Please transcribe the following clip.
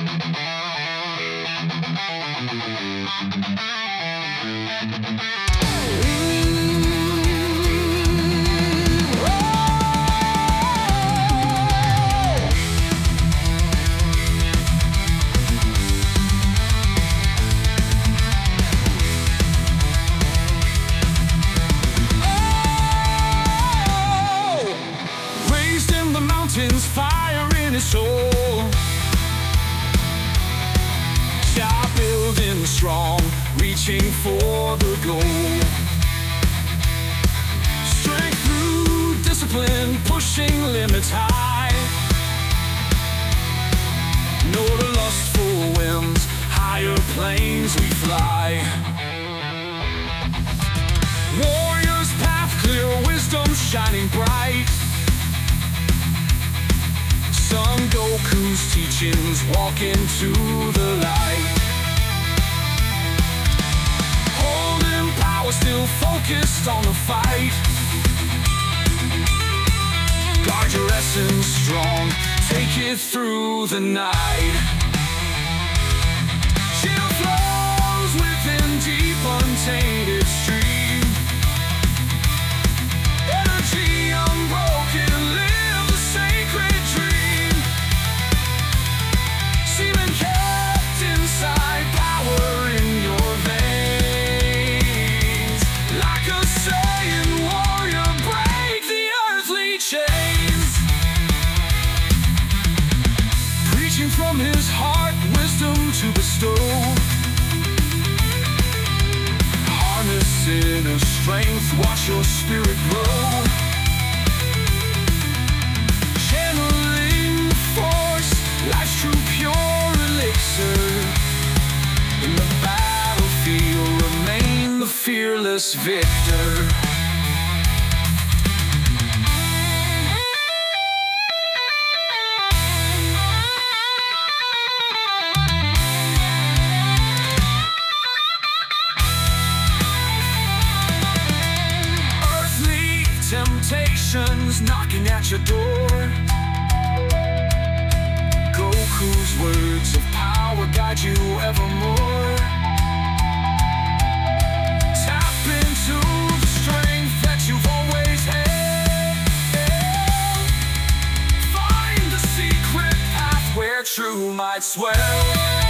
Fire in his soul, child building strong, reaching for the goal. Strength through discipline, pushing limits high. Know the lustful winds, higher planes we fly. Warrior's path clear, wisdom shining bright. Son Goku's teachings walk into the light. Holding power, still focused on the fight. Guard your essence strong, take it through the night. Chill flows within deep, untainted stream. Energy unbroken, live the sacred dream. From his heart, wisdom to bestow. Harness inner strength, watch your spirit grow. Channeling force, life's true pure elixir. In the battlefield, remain the fearless victor. Temptations knocking at your door. Goku's words of power guide you evermore. Tap into the strength that you've always had. Find the secret path where true might swell.